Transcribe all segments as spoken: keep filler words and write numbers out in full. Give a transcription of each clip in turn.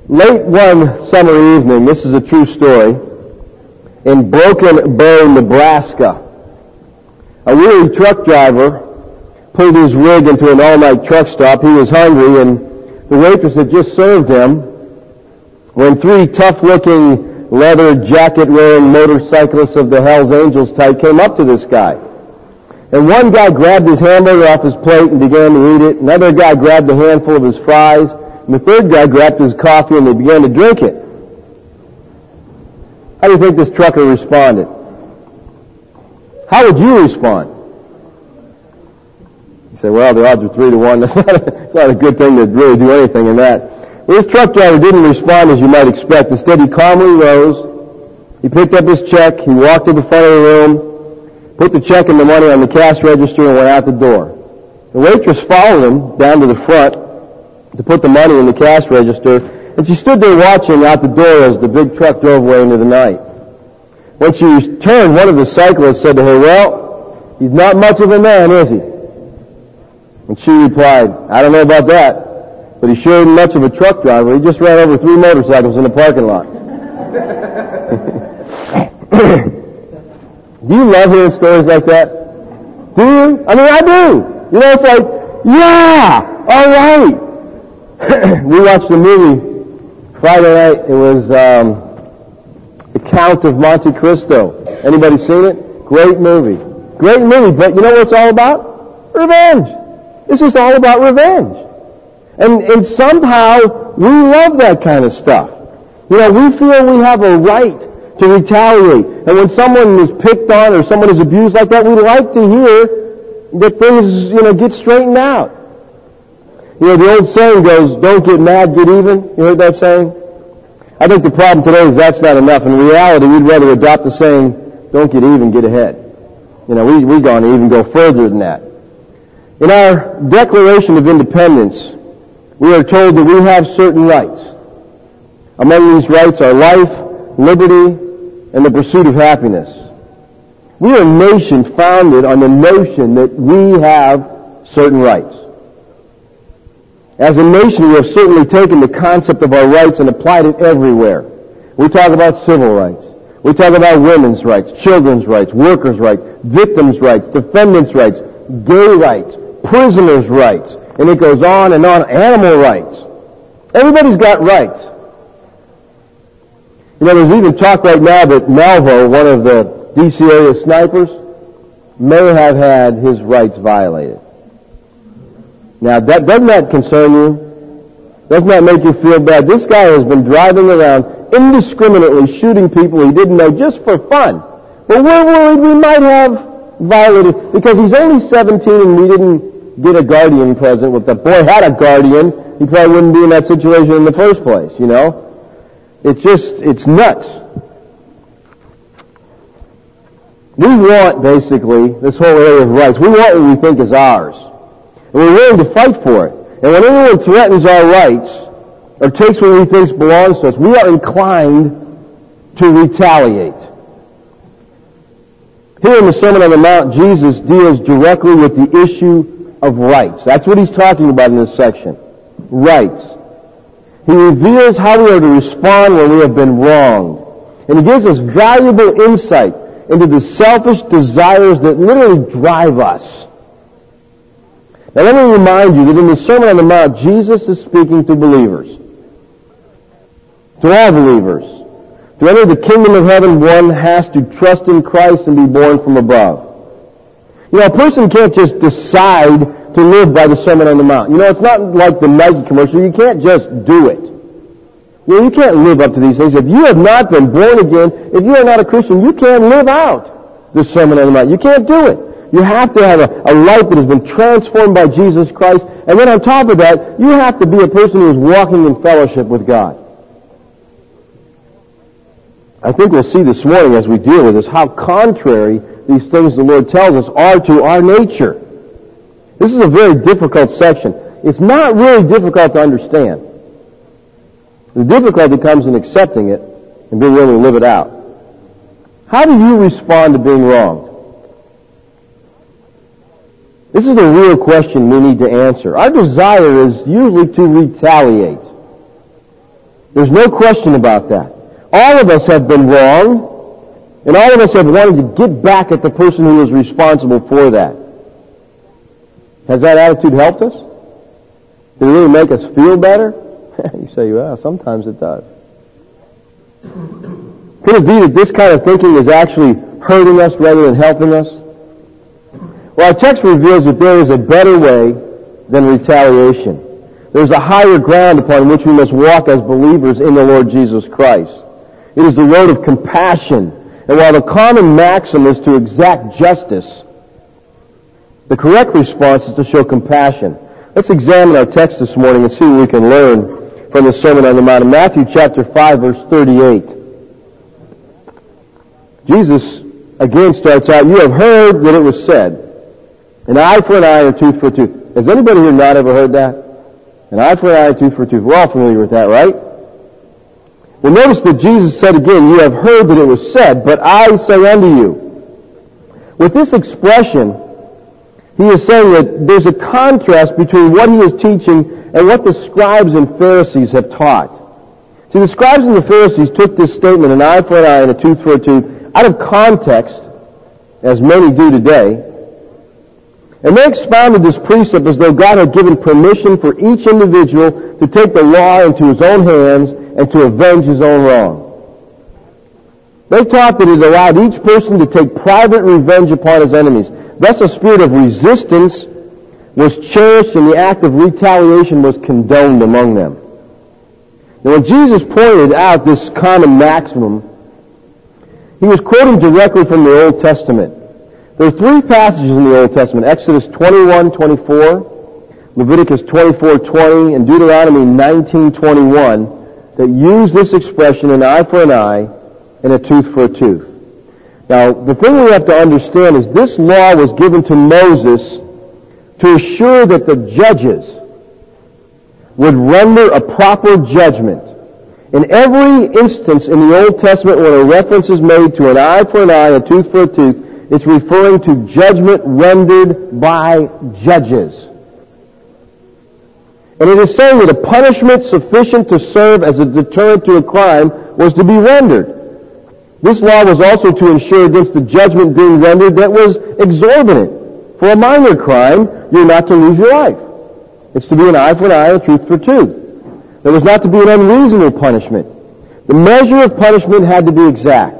Late one summer evening, this is a true story, in Broken Bow, Nebraska, a weary truck driver pulled his rig into an all-night truck stop. He was hungry, and the waitress had just served him when three tough-looking, leather jacket-wearing motorcyclists of the Hells Angels type came up to this guy. And one guy grabbed his hamburger off his plate and began to eat it. Another guy grabbed a handful of his fries. And the third guy grabbed his coffee and they began to drink it. How do you think this trucker responded? How would you respond? You say, well, the odds are three to one. That's not a, it's not a good thing to really do anything in that. Well, this truck driver didn't respond as you might expect. Instead, he calmly rose. He picked up his check. He walked to the front of the room, put the check and the money on the cash register, and went out the door. The waitress followed him down to the front to put the money in the cash register, and she stood there watching out the door as the big truck drove away into the night. When she returned, one of the cyclists said to her, well, he's not much of a man, is he? And she replied, I don't know about that, but he sure isn't much of a truck driver. He just ran over three motorcycles in the parking lot. Do you love hearing stories like that? Do you? I mean, I do. You know, it's like, yeah, all right. We watched a movie Friday night. It was um, The Count of Monte Cristo. Anybody seen it? Great movie. Great movie, but you know what it's all about? Revenge. It's just all about revenge. And, and somehow we love that kind of stuff. You know, we feel we have a right to retaliate. And when someone is picked on or someone is abused like that, we like to hear that things, you know, get straightened out. You know, the old saying goes, don't get mad, get even. You heard that saying? I think the problem today is that's not enough. In reality, we'd rather adopt the saying, don't get even, get ahead. You know, we, we're going to even go further than that. In our Declaration of Independence, we are told that we have certain rights. Among these rights are life, liberty, and the pursuit of happiness. We are a nation founded on the notion that we have certain rights. As a nation, we have certainly taken the concept of our rights and applied it everywhere. We talk about civil rights. We talk about women's rights, children's rights, workers' rights, victims' rights, defendants' rights, gay rights, prisoners' rights, and it goes on and on, animal rights. Everybody's got rights. You know, there's even talk right now that Malvo, one of the D C area snipers, may have had his rights violated. Now, that, doesn't that concern you? Doesn't that make you feel bad? This guy has been driving around indiscriminately shooting people he didn't know just for fun. But we're worried we might have violated, because he's only seventeen and we didn't get a guardian present. If the boy had a guardian, he probably wouldn't be in that situation in the first place, you know? It's just, it's nuts. We want, basically, this whole area of rights. We want what we think is ours. And we're willing to fight for it. And when anyone threatens our rights or takes what we think belongs to us, we are inclined to retaliate. Here in the Sermon on the Mount, Jesus deals directly with the issue of rights. That's what he's talking about in this section. Rights. He reveals how we are to respond when we have been wronged. And he gives us valuable insight into the selfish desires that literally drive us. Now let me remind you that in the Sermon on the Mount, Jesus is speaking to believers. To all believers. To enter the kingdom of heaven, one has to trust in Christ and be born from above. You know, a person can't just decide to live by the Sermon on the Mount. You know, it's not like the Nike commercial. You can't just do it. You know, you can't live up to these things. If you have not been born again, if you are not a Christian, you can't live out the Sermon on the Mount. You can't do it. You have to have a, a life that has been transformed by Jesus Christ. And then on top of that, you have to be a person who is walking in fellowship with God. I think we'll see this morning as we deal with this how contrary these things the Lord tells us are to our nature. This is a very difficult section. It's not really difficult to understand. The difficulty comes in accepting it and being willing to live it out. How do you respond to being wronged? This is the real question we need to answer. Our desire is usually to retaliate. There's no question about that. All of us have been wrong, and all of us have wanted to get back at the person who was responsible for that. Has that attitude helped us? Did it really make us feel better? You say, well, sometimes it does. Could it be that this kind of thinking is actually hurting us rather than helping us? Well, our text reveals that there is a better way than retaliation. There's a higher ground upon which we must walk as believers in the Lord Jesus Christ. It is the road of compassion. And while the common maxim is to exact justice, the correct response is to show compassion. Let's examine our text this morning and see what we can learn from the Sermon on the Mount. In Matthew chapter five, verse thirty-eight. Jesus again starts out, you have heard that it was said, an eye for an eye and a tooth for a tooth. Has anybody here not ever heard that? An eye for an eye, a tooth for a tooth. We're all familiar with that, right? Well, notice that Jesus said again, you have heard that it was said, but I say unto you. With this expression, he is saying that there's a contrast between what he is teaching and what the scribes and Pharisees have taught. See, the scribes and the Pharisees took this statement, an eye for an eye and a tooth for a tooth, out of context, as many do today, and they expounded this precept as though God had given permission for each individual to take the law into his own hands and to avenge his own wrong. They taught that it allowed each person to take private revenge upon his enemies. Thus a spirit of resistance was cherished and the act of retaliation was condoned among them. Now when Jesus pointed out this common maximum, he was quoting directly from the Old Testament. There are three passages in the Old Testament, Exodus twenty-one twenty-four, Leviticus twenty-four twenty, and Deuteronomy nineteen twenty-one, that use this expression, an eye for an eye and a tooth for a tooth. Now, the thing we have to understand is this law was given to Moses to assure that the judges would render a proper judgment. In every instance in the Old Testament when a reference is made to an eye for an eye, a tooth for a tooth, it's referring to judgment rendered by judges. And it is saying that a punishment sufficient to serve as a deterrent to a crime was to be rendered. This law was also to ensure against the judgment being rendered that was exorbitant. For a minor crime, you're not to lose your life. It's to be an eye for an eye, a tooth for a tooth. There was not to be an unreasonable punishment. The measure of punishment had to be exact.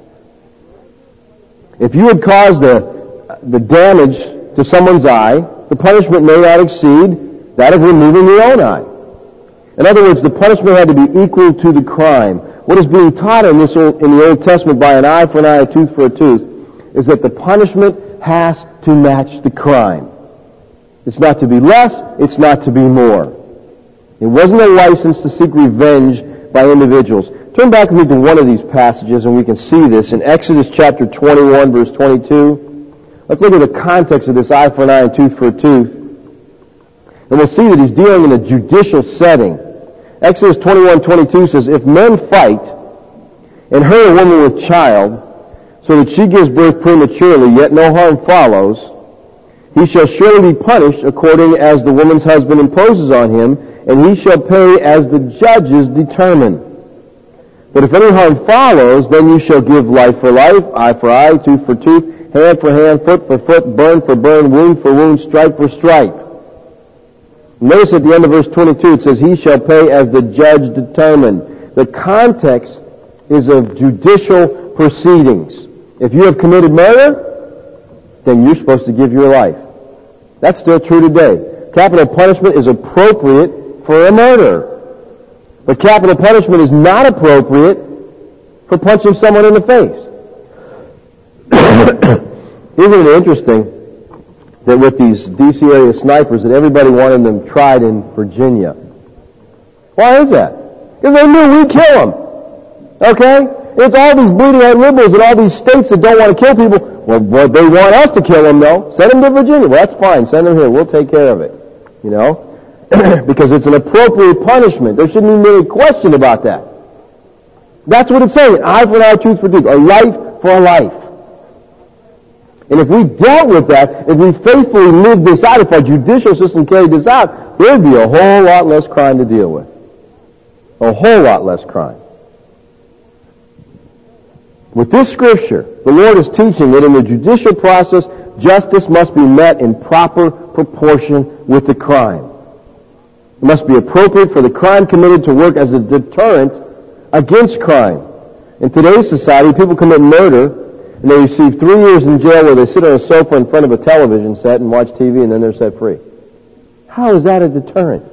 If you had caused the, the damage to someone's eye, the punishment may not exceed that of removing your own eye. In other words, the punishment had to be equal to the crime. What is being taught in, this old, in the Old Testament by an eye for an eye, a tooth for a tooth, is that the punishment has to match the crime. It's not to be less, it's not to be more. It wasn't a license to seek revenge by individuals. Turn back with me to one of these passages and we can see this in Exodus chapter twenty-one, verse twenty-two. Let's look at the context of this eye for an eye and tooth for a tooth. And we'll see that he's dealing in a judicial setting. Exodus twenty-one twenty-two says, if men fight and hurt a woman with child, so that she gives birth prematurely, yet no harm follows, he shall surely be punished according as the woman's husband imposes on him, and he shall pay as the judges determine. But if any harm follows, then you shall give life for life, eye for eye, tooth for tooth, hand for hand, foot for foot, burn for burn, wound for wound, stripe for stripe. Notice at the end of verse twenty-two, it says, he shall pay as the judge determined. The context is of judicial proceedings. If you have committed murder, then you're supposed to give your life. That's still true today. Capital punishment is appropriate for a murder. But capital punishment is not appropriate for punching someone in the face. Isn't it interesting that with these D C area snipers that everybody wanted them tried in Virginia? Why is that? Because they knew we'd kill them. Okay? It's all these bleeding-eyed liberals in all these states that don't want to kill people. Well, well, they want us to kill them, though. Send them to Virginia. Well, that's fine. Send them here. We'll take care of it. You know? Because it's an appropriate punishment. There shouldn't be any question about that. That's what it's saying. Eye for an eye, tooth for tooth. A life for a life. And if we dealt with that, if we faithfully lived this out, if our judicial system carried this out, there'd be a whole lot less crime to deal with. A A whole lot less crime. With this scripture, the Lord is teaching that in the judicial process, justice must be met in proper proportion with the crime. It must be appropriate for the crime committed to work as a deterrent against crime. In today's society, people commit murder, and they receive three years in jail where they sit on a sofa in front of a television set and watch T V, and then they're set free. How is that a deterrent?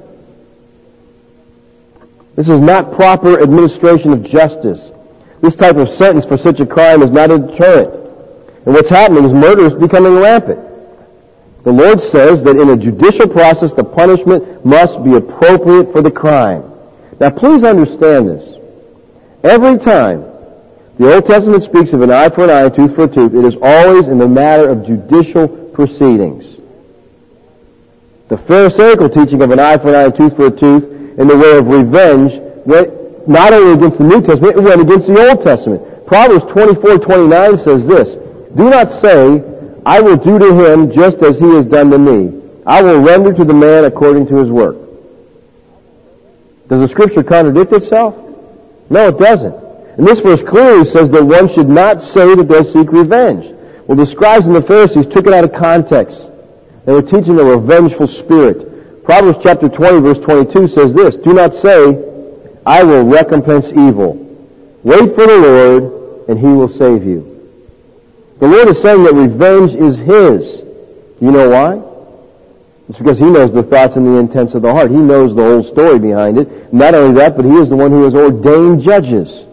This is not proper administration of justice. This type of sentence for such a crime is not a deterrent. And what's happening is murder is becoming rampant. The Lord says that in a judicial process, the punishment must be appropriate for the crime. Now, please understand this. Every time the Old Testament speaks of an eye for an eye, a tooth for a tooth, it is always in the matter of judicial proceedings. The Pharisaical teaching of an eye for an eye, a tooth for a tooth, in the way of revenge, went not only against the New Testament, it went against the Old Testament. Proverbs twenty-four twenty-nine says this, "Do not say, I will do to him just as he has done to me. I will render to the man according to his work." Does the Scripture contradict itself? No, it doesn't. And this verse clearly says that one should not say that they'll seek revenge. Well, the scribes and the Pharisees took it out of context. They were teaching a revengeful spirit. Proverbs chapter twenty, verse twenty-two says this, "Do not say, I will recompense evil. Wait for the Lord, and he will save you." The Lord is saying that revenge is his. You know why? It's because he knows the thoughts and the intents of the heart. He knows the whole story behind it. Not only that, but he is the one who has ordained judges.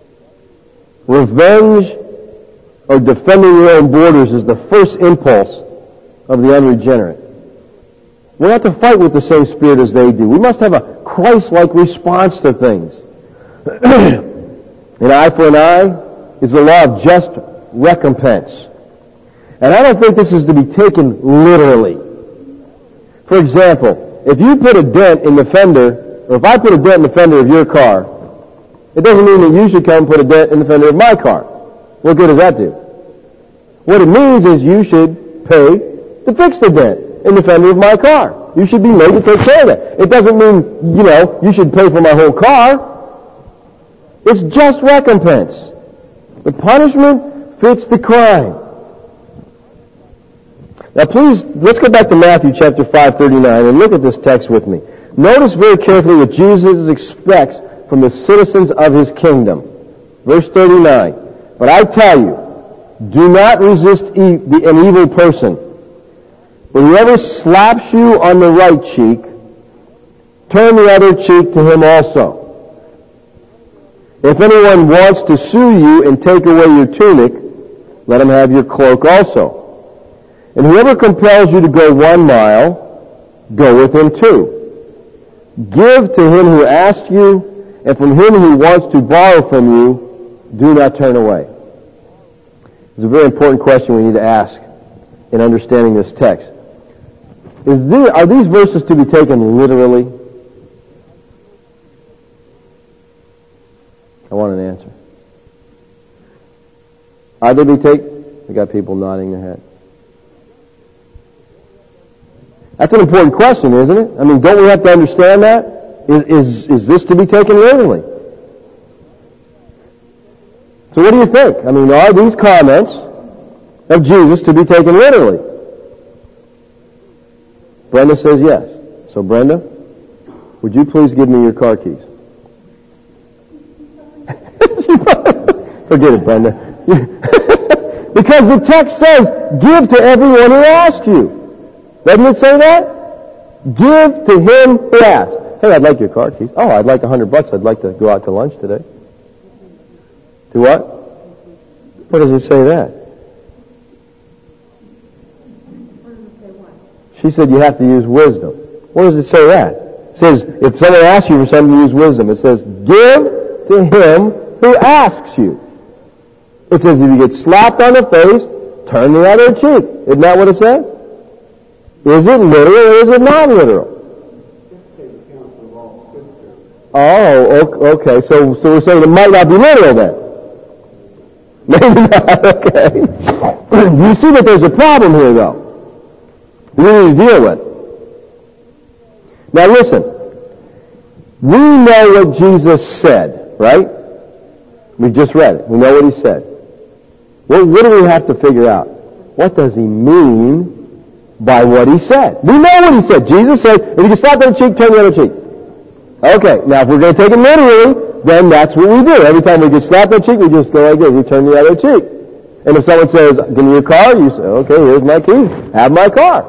Revenge or defending your own borders is the first impulse of the unregenerate. We're not to fight with the same spirit as they do. We must have a Christ-like response to things. An eye for an eye is the law of just recompense. And I don't think this is to be taken literally. For example, if you put a dent in the fender, or if I put a dent in the fender of your car, it doesn't mean that you should come put a dent in the fender of my car. What good does that do? What it means is you should pay to fix the dent in the fender of my car. You should be made to take care of that. It doesn't mean, you know, you should pay for my whole car. It's just recompense. The punishment fits the crime. Now please, let's go back to Matthew chapter five thirty-nine and look at this text with me. Notice very carefully what Jesus expects from the citizens of his kingdom. Verse thirty-nine, "But I tell you, do not resist e- the, an evil person. But whoever slaps you on the right cheek, turn the other cheek to him also. If anyone wants to sue you and take away your tunic, let him have your cloak also. And whoever compels you to go one mile, go with him two. Give to him who asks you, and from him who wants to borrow from you, do not turn away." It's a very important question we need to ask in understanding this text. Is there, are these verses to be taken literally? I want an answer. Are they to be taken? We got people nodding their head. That's an important question, isn't it? I mean, don't we have to understand that? Is, is, is this to be taken literally? So what do you think? I mean, are these comments of Jesus to be taken literally? Brenda says yes. So Brenda, would you please give me your car keys? Forget it, Brenda. Because the text says, give to everyone who asks you. Doesn't it say that? Give to him who asks. Hey, I'd like your car keys. Oh, I'd like a hundred bucks. I'd like to go out to lunch today. To what? Where does it say that? She said you have to use wisdom. Where does it say that? It says, if someone asks you for something, use wisdom. It says, give to him who asks you. It says, if you get slapped on the face, turn the other cheek. Isn't that what it says? Is it literal or is it not literal? Oh, okay. So, so we're saying it might not be literal then. Maybe not. Okay. You see that there's a problem here, though. We need to deal with. Now listen, We know what Jesus said, right? We just read it. We know what he said. Well, what do we have to figure out? What does he mean by what he said? We know what he said. Jesus said, if you can slap the other cheek, turn the other cheek. Okay, now if we're going to take it literally, then that's what we do. Every time we get slapped on the cheek, we just go like this. We turn the other cheek. And if someone says, give me your car, you say, okay, here's my keys. Have my car.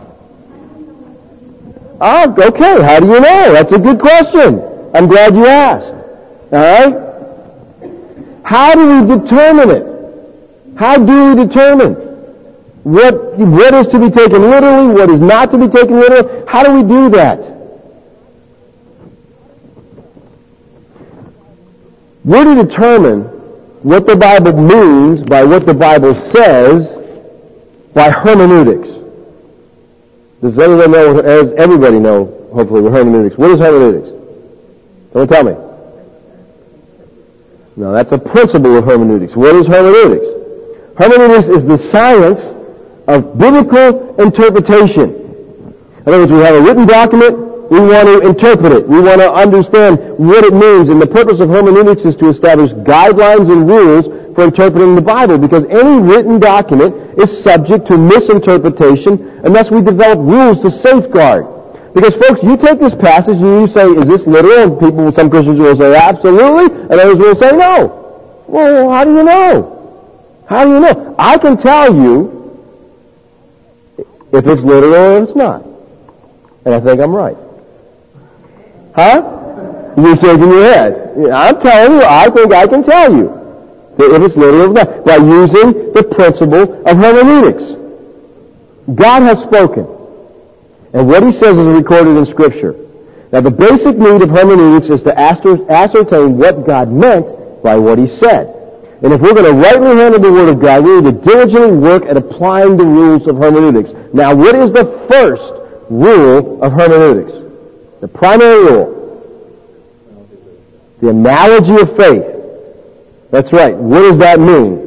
Oh, okay, how do you know? That's a good question. I'm glad you asked. All right? How do we determine it? How do we determine what, what is to be taken literally, what is not to be taken literally? How do we do that? We're to determine what the Bible means by what the Bible says by hermeneutics. Does everybody know, as everybody know, hopefully, what hermeneutics? What is hermeneutics? Don't tell me. No, that's a principle of hermeneutics. What is hermeneutics? Hermeneutics is the science of biblical interpretation. In other words, we have a written document, we want to interpret it. We want to understand what it means. And the purpose of hermeneutics is to establish guidelines and rules for interpreting the Bible, because any written document is subject to misinterpretation, and thus we develop rules to safeguard. Because, folks, you take this passage and you say, is this literal? And people, some Christians will say, absolutely, and others will say, no. Well, how do you know? How do you know? I can tell you if it's literal or it's not. And I think I'm right. Huh? You're shaking your head. I'm telling you, I think I can tell you that if it's literal or not, by using the principle of hermeneutics. God has spoken. And what he says is recorded in Scripture. Now, the basic need of hermeneutics is to ascertain what God meant by what he said. And if we're going to rightly handle the Word of God, we need to diligently work at applying the rules of hermeneutics. Now, what is the first rule of hermeneutics? The primary rule. The analogy of faith. That's right. What does that mean?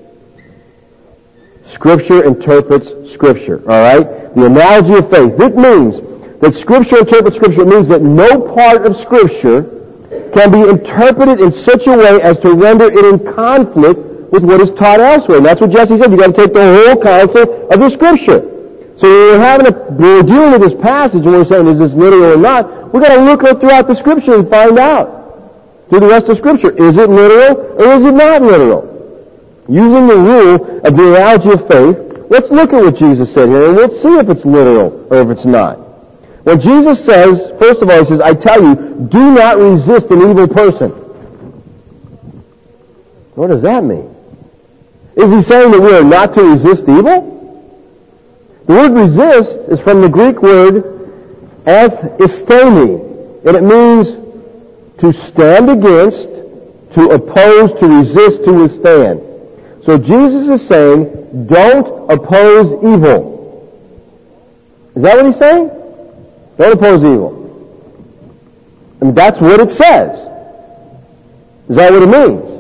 Scripture interprets Scripture. All right? The analogy of faith. This means that Scripture interprets Scripture. It means that no part of Scripture can be interpreted in such a way as to render it in conflict with what is taught elsewhere. And that's what Jesse said. You've got to take the whole counsel of the Scripture. So when we're, having a, when we're dealing with this passage and we're saying, is this literal or not, we've got to look throughout the Scripture and find out through the rest of Scripture. Is it literal or is it not literal? Using the rule of the analogy of faith, let's look at what Jesus said here and we'll see if it's literal or if it's not. When Jesus says, first of all, he says, I tell you, do not resist an evil person. What does that mean? Is he saying that we are not to resist evil? The word resist is from the Greek word ethistemi, and it means to stand against, to oppose, to resist, to withstand. So Jesus is saying, don't oppose evil. Is that what he's saying? Don't oppose evil. And that's what it says. Is that what it means?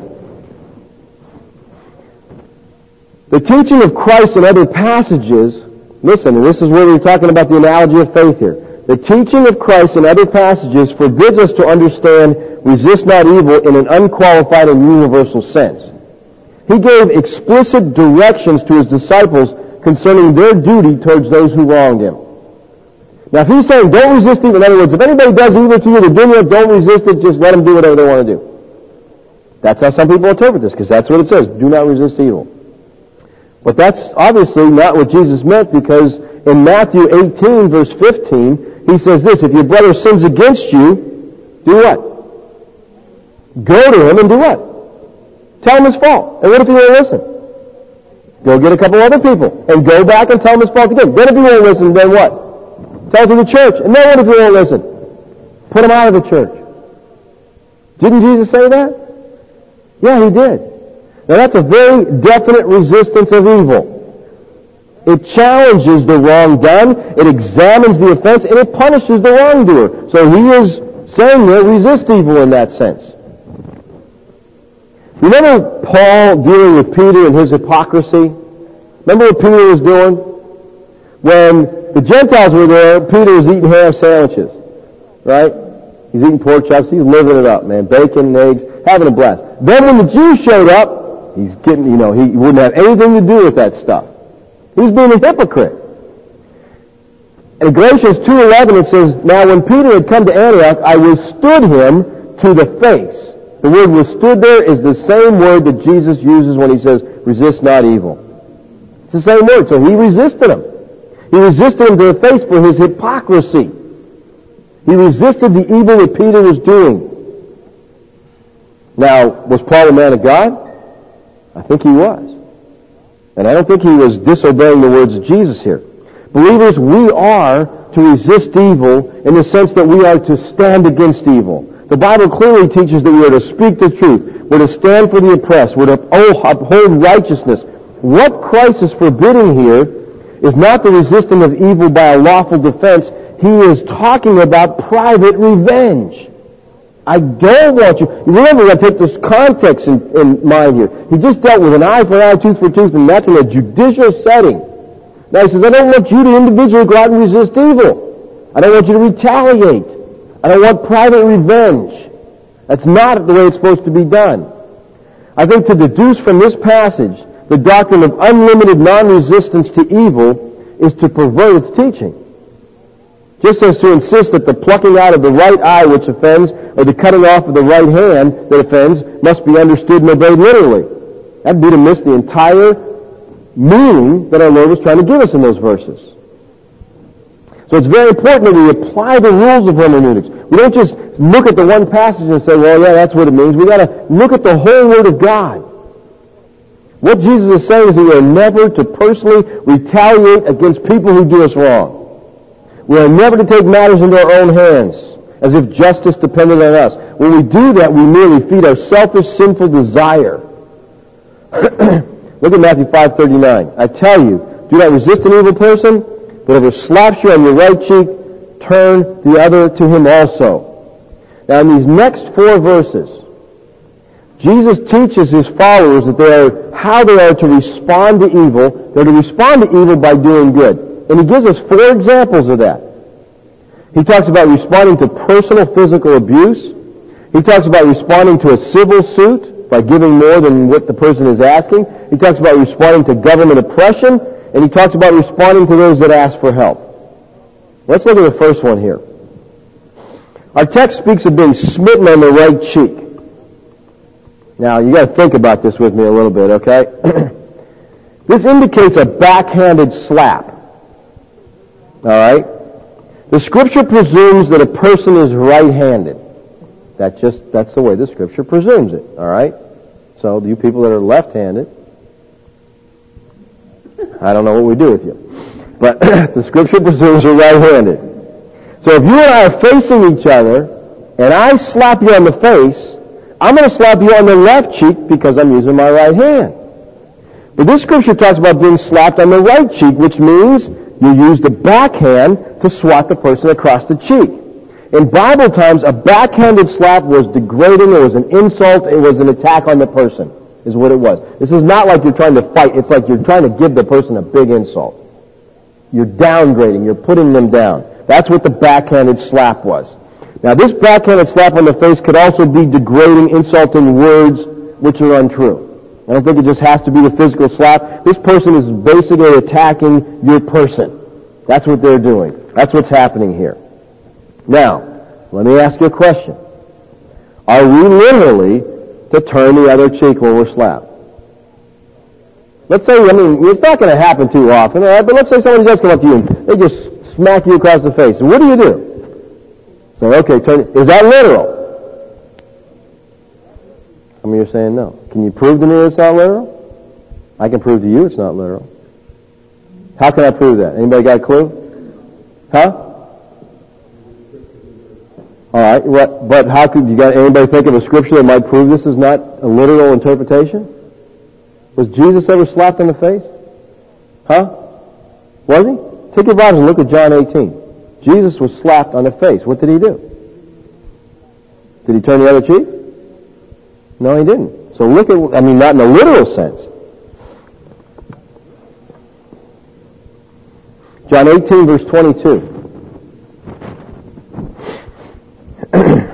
The teaching of Christ in other passages, listen, and this is where we're talking about the analogy of faith here. The teaching of Christ in other passages forbids us to understand resist not evil in an unqualified and universal sense. He gave explicit directions to his disciples concerning their duty towards those who wronged him. Now, if he's saying don't resist evil, in other words, if anybody does evil to you, the dunya, don't resist it, just let them do whatever they want to do. That's how some people interpret this, because that's what it says, do not resist evil. But that's obviously not what Jesus meant, because in Matthew eighteen, verse fifteen, he says this, if your brother sins against you, do what? Go to him and do what? Tell him his fault. And what if he won't listen? Go get a couple other people and go back and tell him his fault again. Then if he won't listen, then what? Tell it to the church. And then what if he won't listen? Put him out of the church. Didn't Jesus say that? Yeah, he did. Now that's a very definite resistance of evil. It challenges the wrong done, it examines the offense, and it punishes the wrongdoer. So he is saying there, resist evil in that sense. Remember Paul dealing with Peter and his hypocrisy? Remember what Peter was doing? When the Gentiles were there, Peter was eating ham sandwiches. Right? He's eating pork chops. He's living it up, man. Bacon and eggs, having a blast. Then when the Jews showed up, he's getting, you know, he wouldn't have anything to do with that stuff. He was being a hypocrite. And in Galatians two eleven it says, now when Peter had come to Antioch, I withstood him to the face. The word withstood there is the same word that Jesus uses when he says, resist not evil. It's the same word. So he resisted him. He resisted him to the face for his hypocrisy. He resisted the evil that Peter was doing. Now, was Paul a man of God? I think he was. And I don't think he was disobeying the words of Jesus here. Believers, we are to resist evil in the sense that we are to stand against evil. The Bible clearly teaches that we are to speak the truth. We're to stand for the oppressed. We're to uphold righteousness. What Christ is forbidding here is not the resisting of evil by a lawful defense. He is talking about private revenge. I don't want you... Remember, we've got to take this context in, in mind here. He just dealt with an eye for an eye, tooth for tooth, and that's in a judicial setting. Now he says, I don't want you to individually go out and resist evil. I don't want you to retaliate. I don't want private revenge. That's not the way it's supposed to be done. I think to deduce from this passage the doctrine of unlimited non-resistance to evil is to pervert its teaching. Just as to insist that the plucking out of the right eye which offends or the cutting off of the right hand that offends must be understood and obeyed literally. That would be to miss the entire meaning that our Lord was trying to give us in those verses. So it's very important that we apply the rules of hermeneutics. We don't just look at the one passage and say, well, yeah, that's what it means. We've got to look at the whole Word of God. What Jesus is saying is that we are never to personally retaliate against people who do us wrong. We are never to take matters into our own hands as if justice depended on us. When we do that, we merely feed our selfish, sinful desire. Look at Matthew five thirty-nine. I tell you, do not resist an evil person. Whoever slaps you on your right cheek, turn the other to him also. Now in these next four verses, Jesus teaches his followers that they are, how they are to respond to evil. They're to respond to evil by doing good. And he gives us four examples of that. He talks about responding to personal physical abuse. He talks about responding to a civil suit by giving more than what the person is asking. He talks about responding to government oppression. And he talks about responding to those that ask for help. Let's look at the first one here. Our text speaks of being smitten on the right cheek. Now, you got to think about this with me a little bit, okay? This indicates a backhanded slap. All right? The Scripture presumes that a person is right-handed. That just, that's the way the Scripture presumes it, all right? So, you people that are left-handed, I don't know what we do with you. But the Scripture presumes you're right-handed. So if you and I are facing each other, and I slap you on the face, I'm going to slap you on the left cheek because I'm using my right hand. But this Scripture talks about being slapped on the right cheek, which means you use the backhand to swat the person across the cheek. In Bible times, a backhanded slap was degrading, it was an insult, it was an attack on the person. Is what it was. This is not like you're trying to fight. It's like you're trying to give the person a big insult. You're downgrading. You're putting them down. That's what the backhanded slap was. Now, this backhanded slap on the face could also be degrading, insulting words which are untrue. I don't think it just has to be the physical slap. This person is basically attacking your person. That's what they're doing. That's what's happening here. Now, let me ask you a question. Are we literally to turn the other cheek when we're slapped? Let's say, I mean, it's not going to happen too often, all right? But let's say someone does come up to you and they just smack you across the face. And what do you do? So, okay, turn. Is that literal? Some of you are saying no. Can you prove to me it's not literal? I can prove to you it's not literal. How can I prove that? Anybody got a clue? Huh? All right, what, but how could you got anybody think of a scripture that might prove this is not a literal interpretation? Was Jesus ever slapped in the face? Huh? Was he? Take your Bibles and look at John eighteen. Jesus was slapped on the face. What did he do? Did he turn the other cheek? No, he didn't. So look at, I mean, not in a literal sense. John eighteen, verse twenty-two.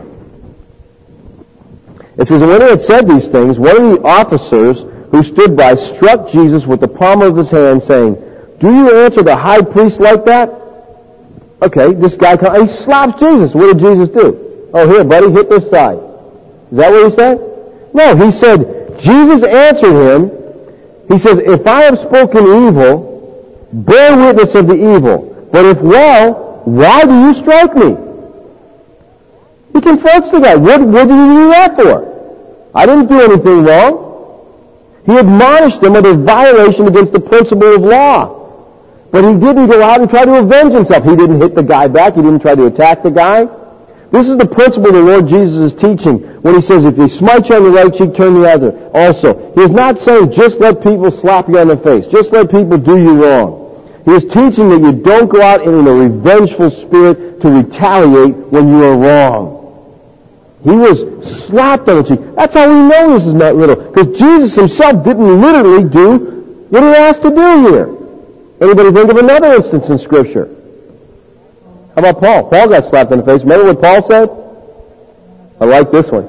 It says, when he had said these things, one of the officers who stood by struck Jesus with the palm of his hand, saying, do you answer the high priest like that? Okay, this guy comes, he slaps Jesus. What did Jesus do? Oh, here, buddy, hit this side. Is that what he said? No, he said, Jesus answered him. He says, if I have spoken evil, bear witness of the evil. But if well, why do you strike me? He confronts the guy. What, what did you do that for? I didn't do anything wrong. He admonished him of a violation against the principle of law. But he didn't go out and try to avenge himself. He didn't hit the guy back. He didn't try to attack the guy. This is the principle the Lord Jesus is teaching when he says, if they smite you on the right cheek, turn the other. Also, he is not saying just let people slap you on the face. Just let people do you wrong. He is teaching that you don't go out in a revengeful spirit to retaliate when you are wrong. He was slapped on the cheek. That's how we know this is not little. Because Jesus himself didn't literally do what he asked to do here. Anybody think of another instance in Scripture? How about Paul? Paul got slapped in the face. Remember what Paul said? I like this one.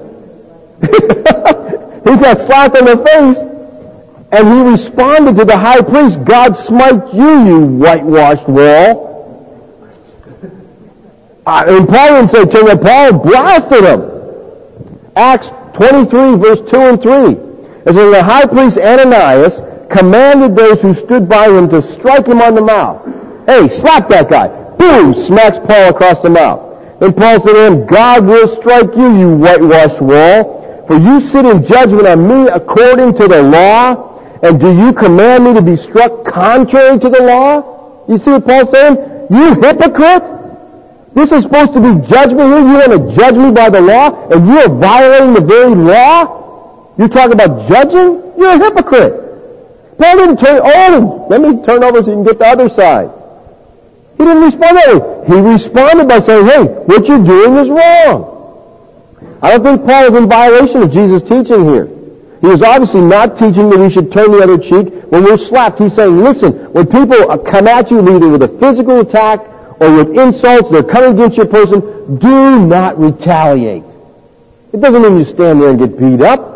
He got slapped in the face, and he responded to the high priest, God smite you, you whitewashed wall. Uh, and Paul didn't say, turn it. Paul blasted him. Acts twenty-three, verse two and three. It says, the high priest Ananias commanded those who stood by him to strike him on the mouth. Hey, slap that guy. Boom! Smacks Paul across the mouth. Then Paul said to him, God will strike you, you whitewashed wall, for you sit in judgment on me according to the law, and do you command me to be struck contrary to the law? You see what Paul's saying? You hypocrite! This is supposed to be judgment here. You want to judge me by the law, and you are violating the very law? You talk about judging? You're a hypocrite. Paul didn't turn, oh, let me turn over so you can get the other side. He didn't respond that way. He responded by saying, hey, what you're doing is wrong. I don't think Paul is in violation of Jesus' teaching here. He was obviously not teaching that we should turn the other cheek when we're slapped. He's saying, listen, when people come at you either with a physical attack or with insults, they're coming against your person, do not retaliate. It doesn't mean you stand there and get beat up.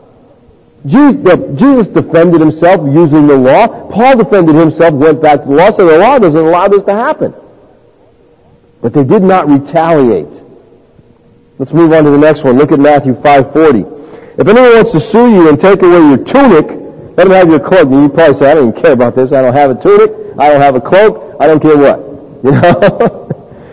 Jesus defended himself using the law. Paul defended himself, went back to the law, said the law doesn't allow this to happen. But they did not retaliate. Let's move on to the next one. Look at Matthew five forty. If anyone wants to sue you and take away your tunic, let him have your cloak. And you probably say, I don't even care about this. I don't have a tunic. I don't have a cloak. I don't care what. You know?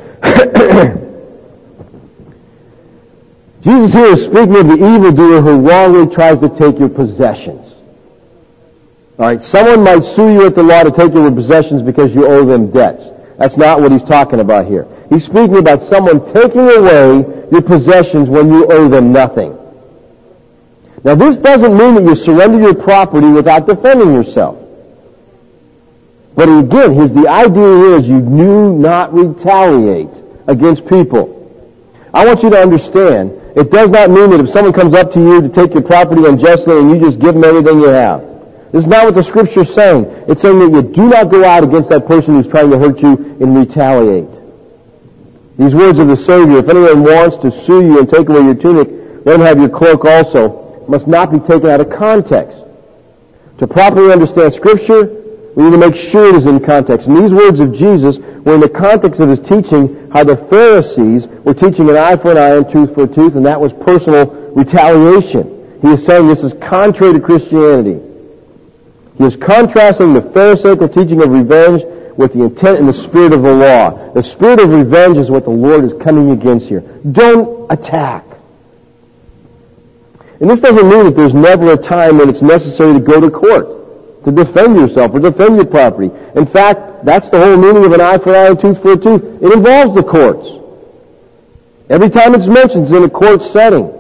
Jesus here is speaking of the evildoer who wrongly tries to take your possessions. All right, someone might sue you at the law to take your possessions because you owe them debts. That's not what he's talking about here. He's speaking about someone taking away your possessions when you owe them nothing. Now, this doesn't mean that you surrender your property without defending yourself. But again, here's the idea here is you do not retaliate against people. I want you to understand, it does not mean that if someone comes up to you to take your property unjustly and you just give them everything you have. This is not what the Scripture is saying. It's saying that you do not go out against that person who's trying to hurt you and retaliate. These words of the Savior, if anyone wants to sue you and take away your tunic, let him have your cloak also, must not be taken out of context. To properly understand Scripture, we need to make sure it is in context. And these words of Jesus were in the context of his teaching how the Pharisees were teaching an eye for an eye and tooth for a tooth, and that was personal retaliation. He is saying this is contrary to Christianity. He is contrasting the Pharisaical teaching of revenge with the intent and the spirit of the law. The spirit of revenge is what the Lord is coming against here. Don't attack. And this doesn't mean that there's never a time when it's necessary to go to court to defend yourself or defend your property. In fact, that's the whole meaning of an eye for an eye and tooth for a tooth. It involves the courts. Every time it's mentioned, it's in a court setting.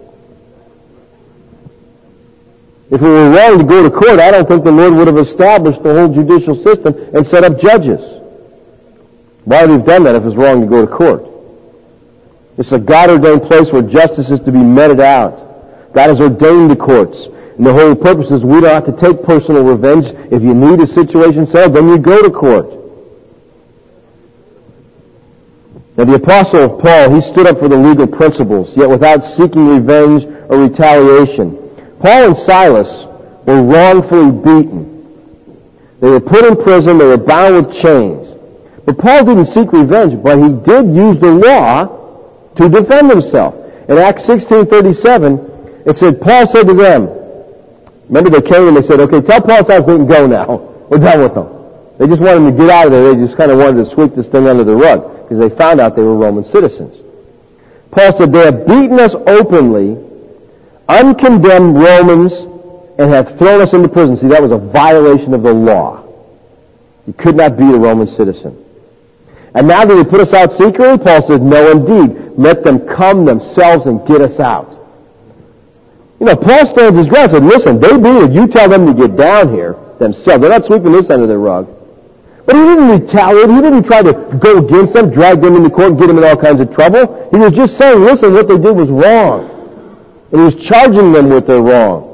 If we were wrong to go to court, I don't think the Lord would have established the whole judicial system and set up judges. Why would he have done that if it was wrong to go to court? It's a God-ordained place where justice is to be meted out. God has ordained the courts. And the whole purpose is we don't have to take personal revenge. If you need a situation settled, then you go to court. Now the Apostle Paul, he stood up for the legal principles, yet without seeking revenge or retaliation. Paul and Silas were wrongfully beaten. They were put in prison, they were bound with chains. But Paul didn't seek revenge, but he did use the law to defend himself. In Acts sixteen thirty-seven, it said, Paul said to them, remember they came and they said, okay, tell Paul and Silas they can go now. We're done with them. They just wanted him to get out of there. They just kind of wanted to sweep this thing under the rug because they found out they were Roman citizens. Paul said, they have beaten us openly, uncondemned Romans, and have thrown us into prison. See, that was a violation of the law. You could not beat a Roman citizen. And now that they put us out secretly, Paul said, no, indeed. Let them come themselves and get us out. You know, Paul stands his ground and said, listen, they beat it. You tell them to get down here themselves. They're not sweeping this under the rug. But he didn't retaliate. He didn't try to go against them, drag them into court, and get them in all kinds of trouble. He was just saying, listen, what they did was wrong. And he was charging them with their wrong.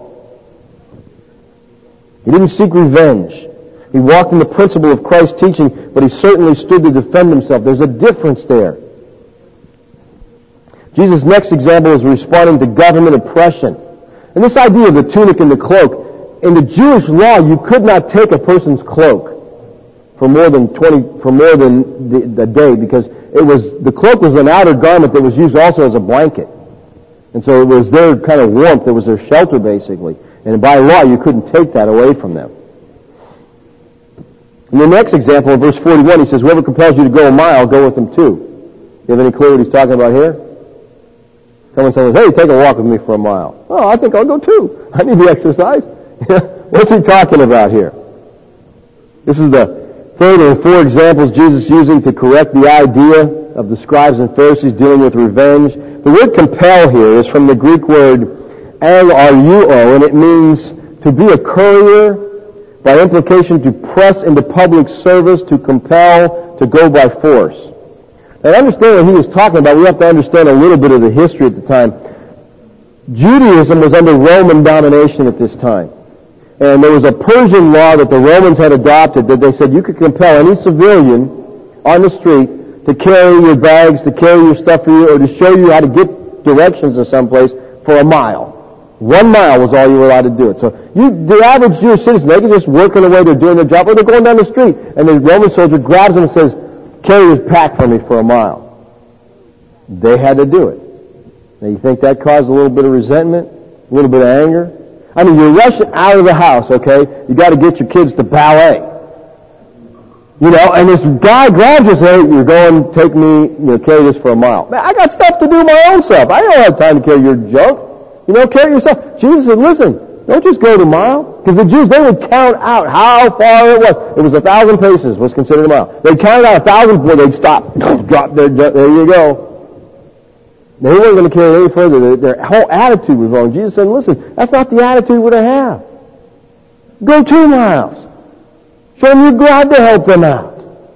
He didn't seek revenge. He walked in the principle of Christ's teaching, but he certainly stood to defend himself. There's a difference there. Jesus' next example is responding to government oppression. And this idea of the tunic and the cloak, in the Jewish law, you could not take a person's cloak for more than twenty, for more than the, the day, because it was the cloak was an outer garment that was used also as a blanket, and so it was their kind of warmth. It was their shelter, basically. And by law, you couldn't take that away from them. In the next example, in verse forty-one, he says, "Whoever compels you to go a mile, go with them too." You have any clue what he's talking about here? Someone says, "Hey, take a walk with me for a mile." Oh, I think I'll go too. I need the exercise. What's he talking about here? This is the third and four examples Jesus using to correct the idea of the scribes and Pharisees dealing with revenge. The word compel here is from the Greek word aluo, and it means to be a courier, by implication to press into public service, to compel, to go by force. Now, to understand what he was talking about, we have to understand a little bit of the history at the time. Judaism was under Roman domination at this time. And there was a Persian law that the Romans had adopted that they said you could compel any civilian on the street to carry your bags, to carry your stuff for you, or to show you how to get directions to someplace for a mile. One mile was all you were allowed to do it. So you, the average Jewish citizen, they can just work in a way they're doing their job, or they're going down the street, and the Roman soldier grabs them and says, "Carry this pack for me for a mile." They had to do it. Now you think that caused a little bit of resentment, a little bit of anger? I mean, you're rushing out of the house, okay? You got to get your kids to ballet. You know, and this guy grabs you and says, "Hey, you're going, take me, you know, carry this for a mile." Man, I got stuff to do my own self. I don't have time to carry your junk. You know, carry yourself. Jesus said, listen, don't just go the mile. Because the Jews, they would count out how far it was. It was a thousand paces was considered a mile. They'd count out a thousand before they'd stop. Drop their, there you go. They weren't going to carry it any further. Their, their whole attitude was wrong. Jesus said, listen, that's not the attitude we're to have. Go two miles. Show them you're glad to help them out.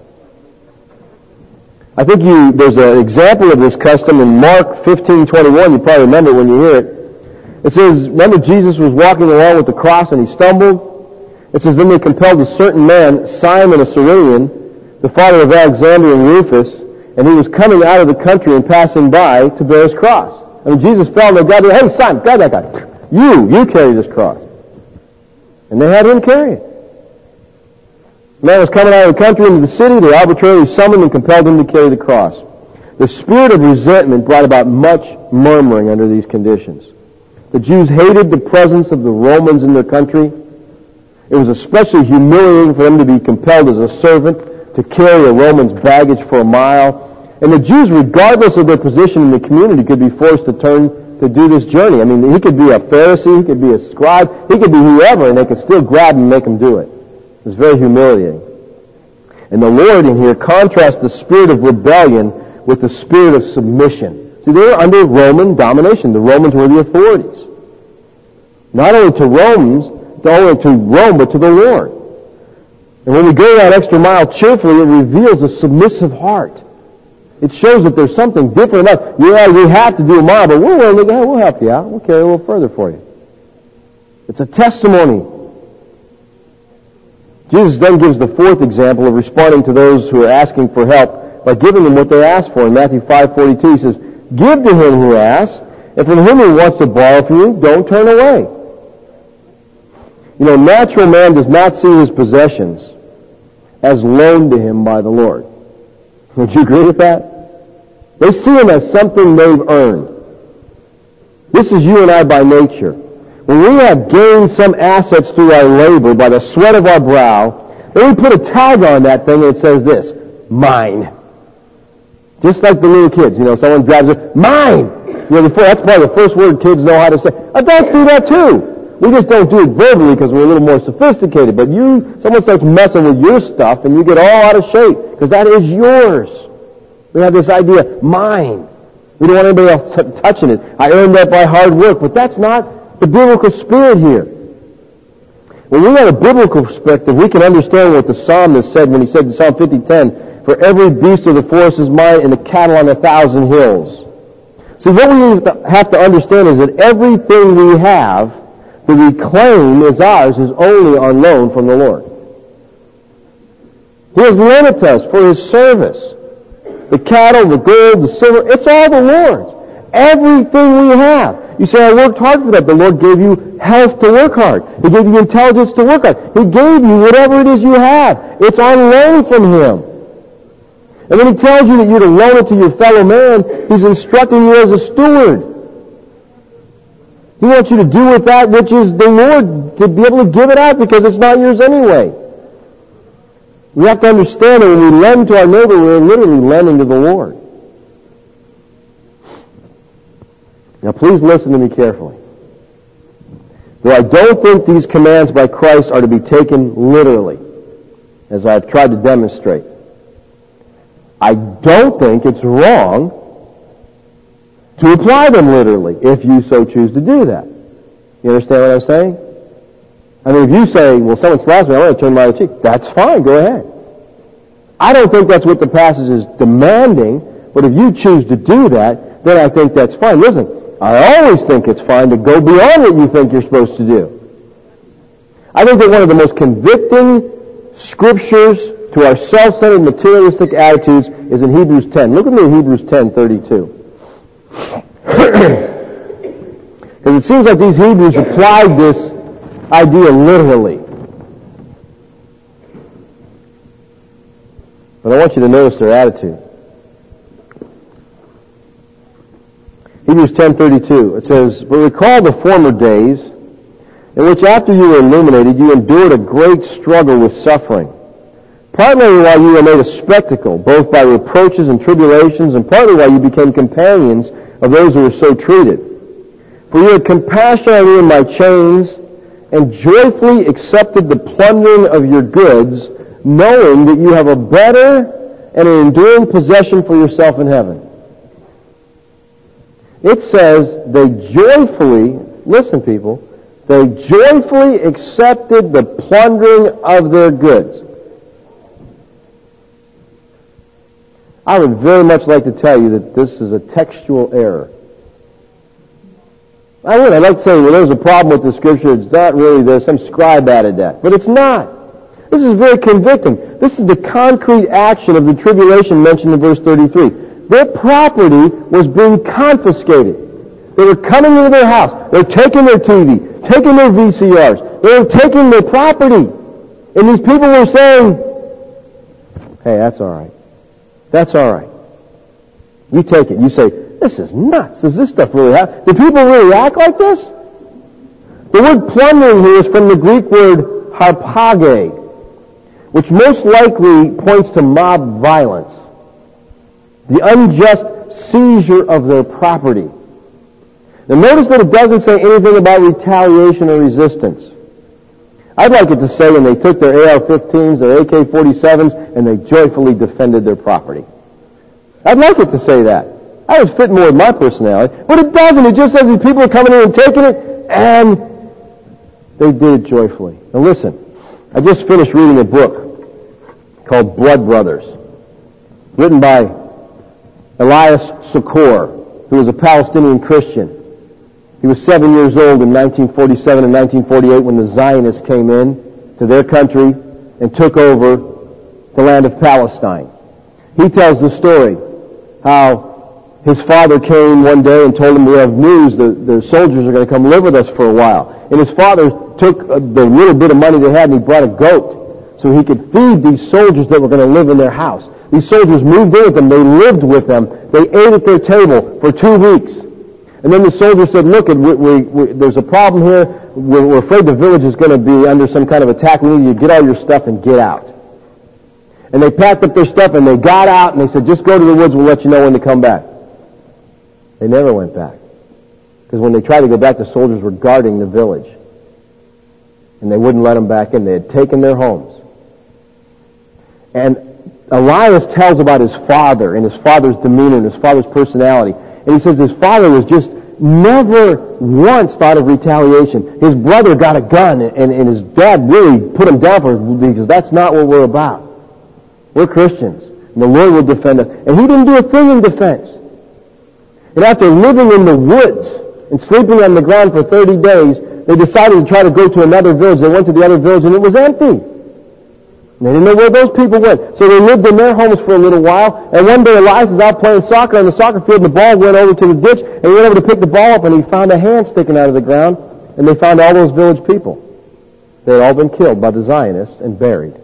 I think you, there's an example of this custom in Mark fifteen twenty-one. You probably remember when you hear it. It says, remember Jesus was walking along with the cross and he stumbled? It says, then they compelled a certain man, Simon a Cyrenian, the father of Alexander and Rufus, and he was coming out of the country and passing by to bear his cross. I mean, Jesus fell and they grabbed him, "Hey, Simon, grab that guy. You, you carry this cross." And they had him carry it. The man was coming out of the country into the city. They arbitrarily summoned and compelled him to carry the cross. The spirit of resentment brought about much murmuring under these conditions. The Jews hated the presence of the Romans in their country. It was especially humiliating for them to be compelled as a servant to carry a Roman's baggage for a mile. And the Jews, regardless of their position in the community, could be forced to turn to do this journey. I mean, he could be a Pharisee, he could be a scribe, he could be whoever, and they could still grab him and make him do it. It was very humiliating. And the Lord in here contrasts the spirit of rebellion with the spirit of submission. See, they were under Roman domination. The Romans were the authorities. Not only to Romans, not only to Rome, but to the Lord. And when we go that extra mile cheerfully, it reveals a submissive heart. It shows that there's something different about, yeah, we have to do a mile, but we're willing to go, we'll help you out. We'll carry a little further for you. It's a testimony. Jesus then gives the fourth example of responding to those who are asking for help by giving them what they asked for. In Matthew five forty-two, he says, give to him who asks, and from him who wants to borrow from you, don't turn away. You know, natural man does not see his possessions as loaned to him by the Lord. Would you agree with that? They see them as something they've earned. This is you and I by nature. When we have gained some assets through our labor by the sweat of our brow, then we put a tag on that thing and it says this, mine. Just like the little kids, you know, someone grabs it, mine! You know, before, that's probably the first word kids know how to say. Adults do that too. We just don't do it verbally because we're a little more sophisticated. But you, someone starts messing with your stuff and you get all out of shape because that is yours. We have this idea, mine. We don't want anybody else t- touching it. I earned that by hard work, but that's not the biblical spirit here. When we have a biblical perspective, we can understand what the psalmist said when he said in Psalm fifty ten, for every beast of the forest is mine and the cattle on a thousand hills. See, what we have to understand is that everything we have that we claim is ours is only on loan from the Lord. He has lent us for His service. The cattle, the gold, the silver, it's all the Lord's. Everything we have. You say, I worked hard for that. The Lord gave you health to work hard. He gave you intelligence to work hard. He gave you whatever it is you have. It's on loan from Him. And when He tells you that you're to loan it to your fellow man, He's instructing you as a steward. He wants you to do with that which is the Lord, to be able to give it out because it's not yours anyway. We have to understand that when we lend to our neighbor, we're literally lending to the Lord. Now please listen to me carefully. Though I don't think these commands by Christ are to be taken literally, as I've tried to demonstrate, I don't think it's wrong to apply them literally, if you so choose to do that. You understand what I'm saying? I mean, if you say, well, someone slaps me, I want to turn my other cheek, that's fine, go ahead. I don't think that's what the passage is demanding, but if you choose to do that, then I think that's fine. Listen, I always think it's fine to go beyond what you think you're supposed to do. I think that one of the most convicting scriptures to our self-centered materialistic attitudes is in Hebrews ten. Look at me in Hebrews ten thirty-two. Because it seems like these Hebrews applied this idea literally. But I want you to notice their attitude. Hebrews ten thirty-two, it says, but recall the former days in which after you were illuminated, you endured a great struggle with suffering. Partly while you were made a spectacle, both by reproaches and tribulations, and partly while you became companions of those who were so treated. For you had compassion on me in my chains, and joyfully accepted the plundering of your goods, knowing that you have a better and an enduring possession for yourself in heaven. It says they joyfully, listen people, they joyfully accepted the plundering of their goods. I would very much like to tell you that this is a textual error. I would. I'd like to say, well, there's a problem with the scripture. It's not really there. Some scribe added that. But it's not. This is very convicting. This is the concrete action of the tribulation mentioned in verse thirty-three. Their property was being confiscated. They were coming into their house. They were taking their T V, taking their V C Rs. They were taking their property. And these people were saying, hey, that's all right. That's all right. You take it. You say, this is nuts. Does this stuff really happen? Do people really act like this? The word plundering here is from the Greek word harpage, which most likely points to mob violence. The unjust seizure of their property. Now notice that it doesn't say anything about retaliation or resistance. I'd like it to say when they took their A R fifteens, their A K forty-sevens, and they joyfully defended their property. I'd like it to say that. That would fit more with my personality. But it doesn't. It just says these people are coming in and taking it, and they did it joyfully. Now listen, I just finished reading a book called Blood Brothers, written by Elias Sokor, who was a Palestinian Christian. He was seven years old in nineteen forty-seven and nineteen forty-eight when the Zionists came in to their country and took over the land of Palestine. He tells the story how his father came one day and told him, we have news, the, the soldiers are going to come live with us for a while. And his father took the little bit of money they had and he brought a goat so he could feed these soldiers that were going to live in their house. These soldiers moved in with them. They lived with them. They ate at their table for two weeks. And then the soldiers said, look, we, we, we, there's a problem here. We're, we're afraid the village is going to be under some kind of attack. We need you to get all your stuff and get out. And they packed up their stuff and they got out and they said, just go to the woods. We'll let you know when to come back. They never went back. Because when they tried to go back, the soldiers were guarding the village. And they wouldn't let them back in. They had taken their homes. And Elias tells about his father and his father's demeanor and his father's personality. And he says his father was just never once thought of retaliation. His brother got a gun and, and his dad really put him down for it because that's not what we're about. We're Christians. And the Lord will defend us. And he didn't do a thing in defense. And after living in the woods and sleeping on the ground for thirty days, they decided to try to go to another village. They went to the other village and it was empty. They didn't know where those people went. So they lived in their homes for a little while. And one day Elias was out playing soccer on the soccer field and the ball went over to the ditch. And he went over to pick the ball up and he found a hand sticking out of the ground. And they found all those village people. They had all been killed by the Zionists and buried.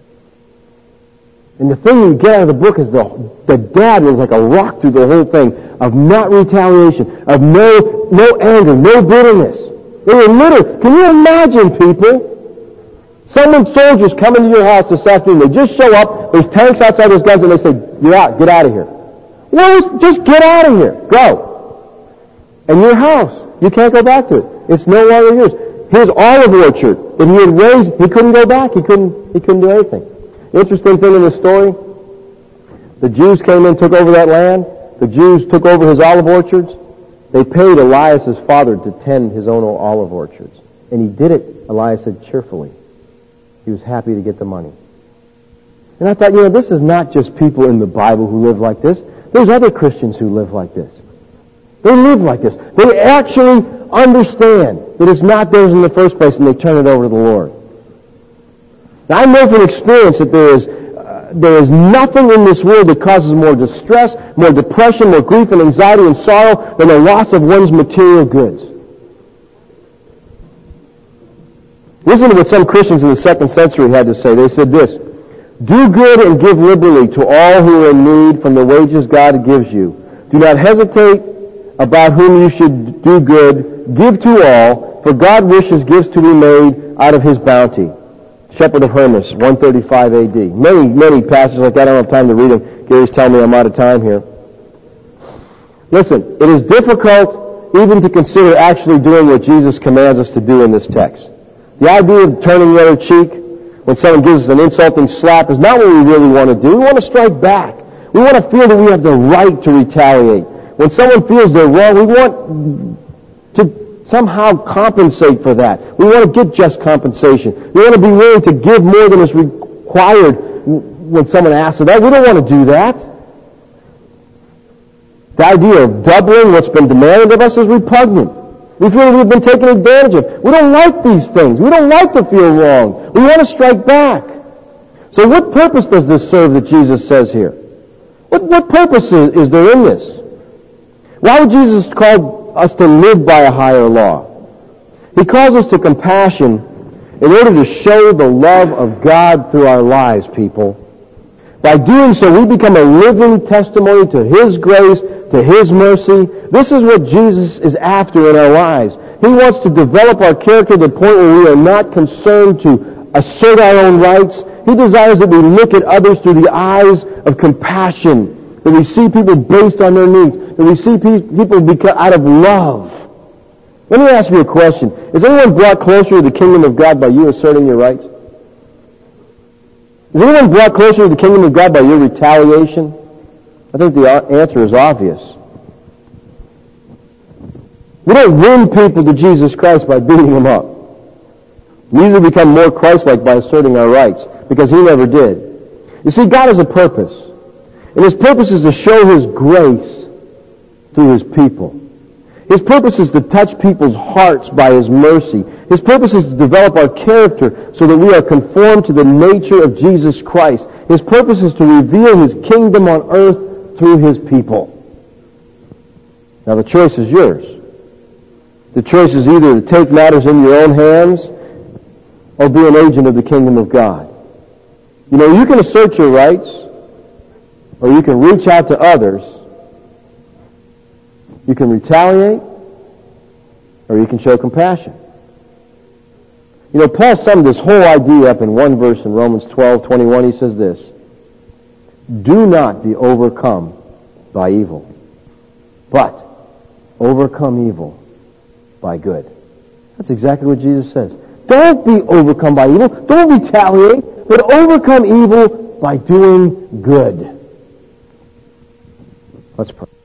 And the thing you get out of the book is the, the dad was like a rock through the whole thing of not retaliation, of no, no anger, no bitterness. They were literally, can you imagine people? Someone, soldiers come into your house this afternoon, they just show up, there's tanks outside, there's guns, and they say, you're out, get out of here. Well, just get out of here, go. And your house, you can't go back to it. It's no longer yours. His olive orchard that he had raised, he couldn't go back, he couldn't, he couldn't do anything. The interesting thing in the story, the Jews came in, took over that land, the Jews took over his olive orchards, they paid Elias' father to tend his own olive orchards. And he did it, Elias said, cheerfully. He was happy to get the money. And I thought, you know, this is not just people in the Bible who live like this. There's other Christians who live like this. They live like this. They actually understand that it's not theirs in the first place and they turn it over to the Lord. Now, I know from experience that there is, uh, there is nothing in this world that causes more distress, more depression, more grief and anxiety and sorrow than the loss of one's material goods. Listen to what some Christians in the second century had to say. They said this, do good and give liberally to all who are in need from the wages God gives you. Do not hesitate about whom you should do good. Give to all, for God wishes gifts to be made out of his bounty. Shepherd of Hermas, one thirty-five A D. Many, many passages like that. I don't have time to read them. Gary's telling me I'm out of time here. Listen, it is difficult even to consider actually doing what Jesus commands us to do in this text. The idea of turning the other cheek when someone gives us an insulting slap is not what we really want to do. We want to strike back. We want to feel that we have the right to retaliate. When someone feels they're wrong, we want to somehow compensate for that. We want to get just compensation. We want to be willing to give more than is required when someone asks for that. We don't want to do that. The idea of doubling what's been demanded of us is repugnant. We feel we've been taken advantage of. We don't like these things. We don't like to feel wrong. We want to strike back. So what purpose does this serve that Jesus says here? What, what purpose is, is there in this? Why would Jesus call us to live by a higher law? He calls us to compassion in order to show the love of God through our lives, people. By doing so, we become a living testimony to his grace, to his mercy. This is what Jesus is after in our lives. He wants to develop our character to the point where we are not concerned to assert our own rights. He desires that we look at others through the eyes of compassion, that we see people based on their needs, that we see people because out of love. Let me ask you a question. Is anyone brought closer to the kingdom of God by you asserting your rights? Is anyone brought closer to the kingdom of God by your retaliation? I think the answer is obvious. We don't win people to Jesus Christ by beating them up. We either become more Christ-like by asserting our rights, because he never did. You see, God has a purpose. And his purpose is to show his grace through his people. His purpose is to touch people's hearts by His mercy. His purpose is to develop our character so that we are conformed to the nature of Jesus Christ. His purpose is to reveal His kingdom on earth through His people. Now the choice is yours. The choice is either to take matters in your own hands or be an agent of the kingdom of God. You know, you can assert your rights, or you can reach out to others. You can retaliate, or you can show compassion. You know, Paul summed this whole idea up in one verse in Romans twelve twenty-one. He says this: do not be overcome by evil, but overcome evil by good. That's exactly what Jesus says. Don't be overcome by evil. Don't retaliate, but overcome evil by doing good. Let's pray.